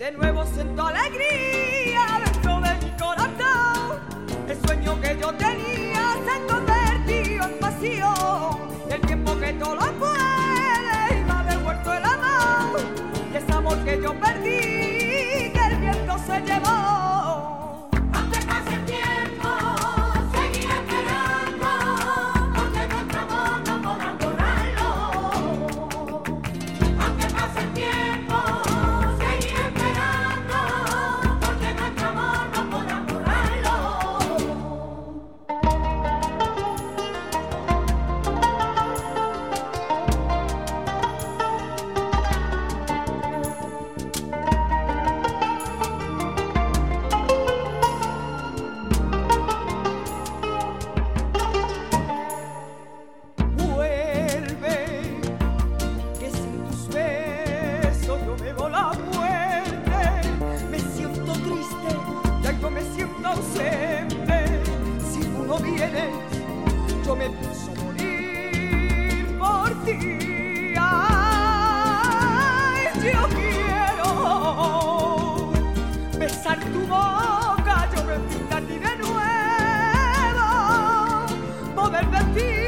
De nuevo siento alegría dentro de mi corazón. El sueño que yo tenía se ha convertido en pasión. Y el tiempo que todo lo puede y me ha devuelto el amor. Y ese amor que yo perdí, que el viento se llevó. Aunque pase el tiempo, seguiré esperando, porque nuestro amor no podrán borrarlo. Aunque pase el tiempo, seguiré esperando, porque nuestro amor no podrán borrarlo. Vuelve, que sin tus besos yo bebo la muerte. Me siento triste, ya yo me siento ausente. Si tú no vienes, yo me pienso morir por ti. Ay, yo quiero besar tu boca, yo me pinto a ti de nuevo, poder decir